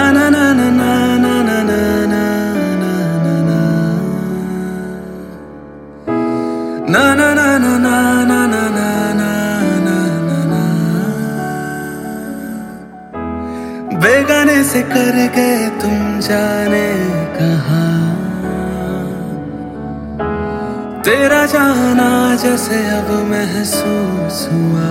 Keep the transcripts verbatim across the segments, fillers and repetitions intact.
ना ना ना ना ना ना ना ना ना ना ना ना ना ना ना ना ना ना ना बेगाने से कर गए तुम जाने कहाँ, तेरा जाना जैसे अब महसूस हुआ।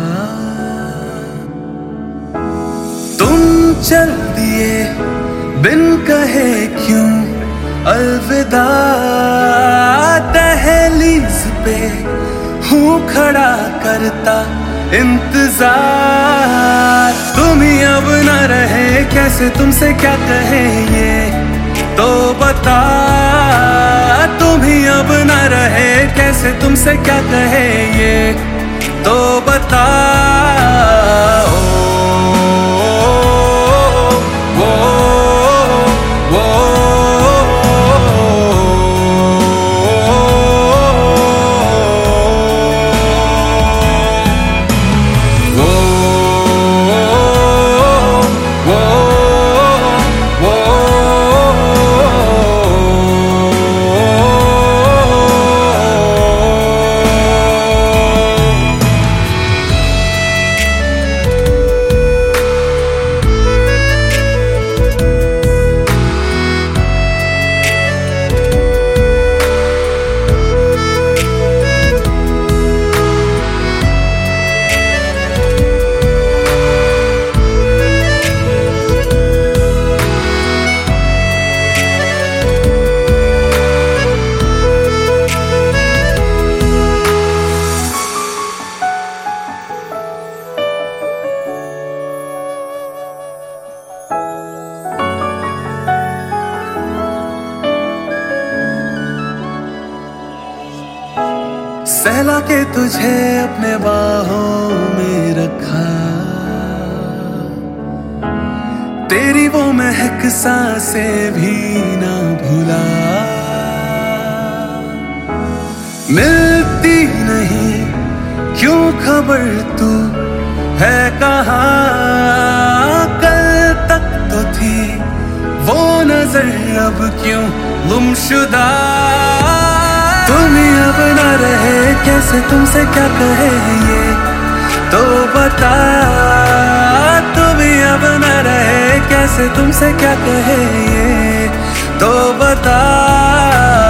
तुम चल दिए बिन कहे क्यों अलविदा, दहलीज पे हूँ खड़ा करता इंतजार। तुम ही अब न रहे कैसे तुमसे क्या कहे ये तो बता, तुम ही अब न रहे कैसे तुमसे क्या कहे ये तो बता। सहला के तुझे अपने बाहों में रखा, तेरी वो महक सांसें भी ना भुला। मिलती नहीं क्यों खबर तू है कहाँ, कल तक तो थी वो नजर अब क्यों गुमशुदा। तुम ही अब न रहे कैसे तुमसे क्या कहे ये तो बता, तुम ही अब न रहे कैसे तुमसे क्या कहे ये तो बता।